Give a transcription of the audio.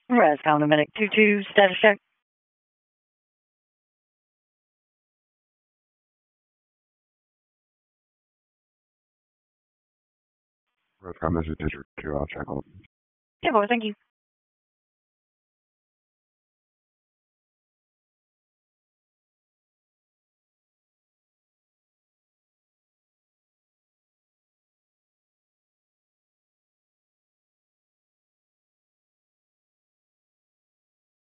Rescom to Medic 22, status check. Rescom, this is District 2. I'll check on. Yeah, boy, thank you.